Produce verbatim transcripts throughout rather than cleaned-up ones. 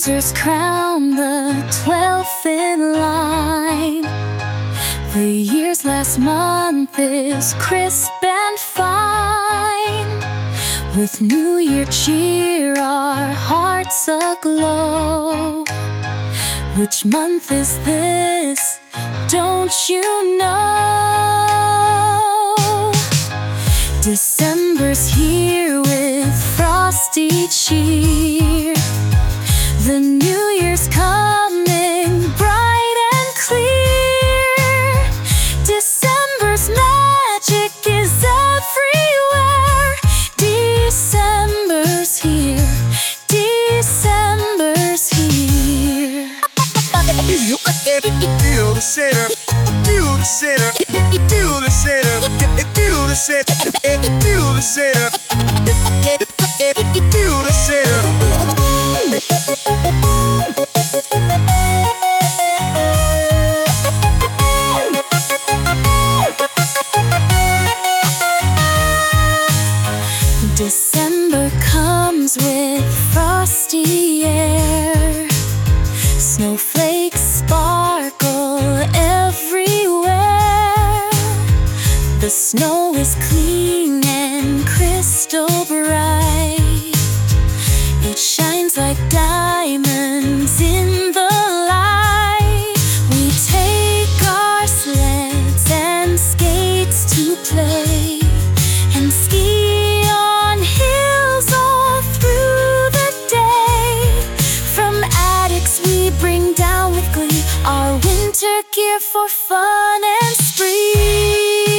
dancers crown the twelfth in line. The year's last month is crisp and fine. With New Year cheer, our hearts aglow. Which month is this? Don't you know? December's here with frosty cheer. The New Year's coming bright and clear. December's magic is everywhere. December's here. December's here. Feel the center, feel the center, feel the center, feel the center, feel the center, feel the center. December comes with frosty air. Snowflakes sparkle everywhere. The snow is clean and crystal bright. It shines like diamonds in the light. We take our sleds and skates to play, and ski on hills all through the day. From attics we bring down with glee our winter gear for fun and spree.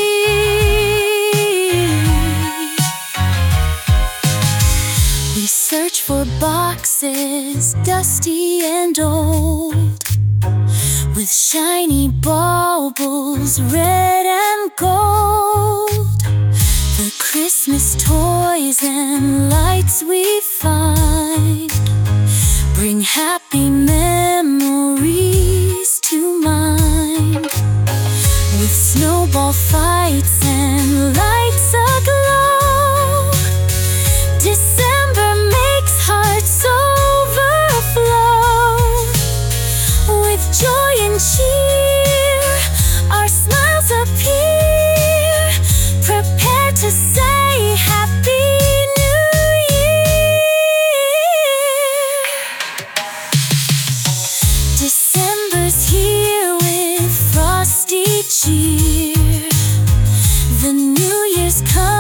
We search for boxes dusty and old, with shiny baubles red and gold. The Christmas toys and lights we find bring happy memories to mind. With snowball fights and lights aglow, December makes hearts overflow. With joy and cheer, our smiles appear, prepared to say Happy New Year. December's here with frosty cheer. The New Year's come